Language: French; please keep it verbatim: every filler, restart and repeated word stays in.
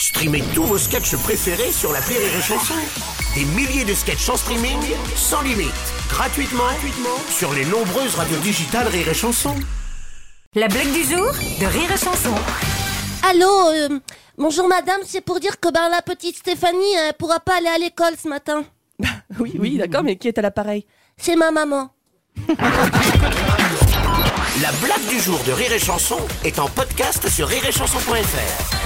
Streamez tous vos sketchs préférés sur l'appli Rire et Chanson. Des milliers de sketchs en streaming, sans limite, gratuitement, gratuitement sur les nombreuses radios digitales Rire et Chanson. La blague du jour de Rire et Chanson. Allô, euh, bonjour madame, c'est pour dire que ben, la petite Stéphanie elle pourra pas aller à l'école ce matin. Oui, oui, d'accord, mais qui est à l'appareil? C'est ma maman. La blague du jour de Rire et Chanson est en podcast sur rire et chanson point f r.